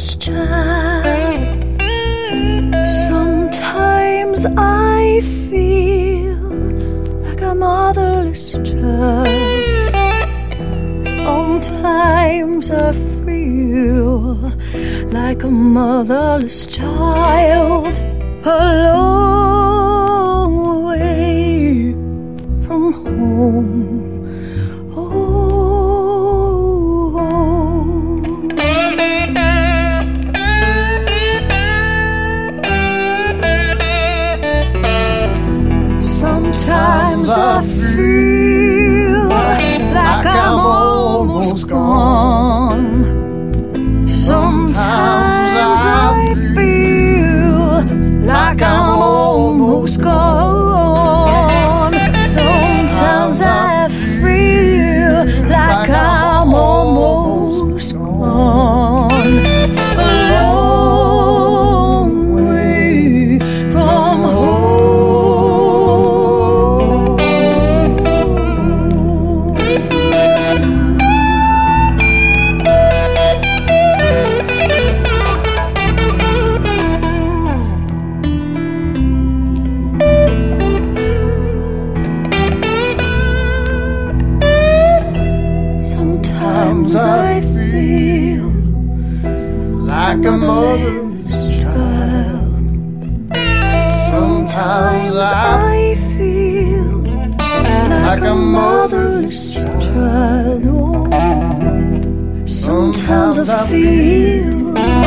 motherless child. Sometimes I feel like a motherless child. Sometimes I feel like a motherless child, a long way from home. Sometimes I feel like I'm almost gone. Sometimes I feel like I'm almost gone. Sometimes I feel like I'm almost gone. A long way from home. Sometimes I feel like a motherless child. Sometimes I feel like a motherless child. Oh, sometimes I feel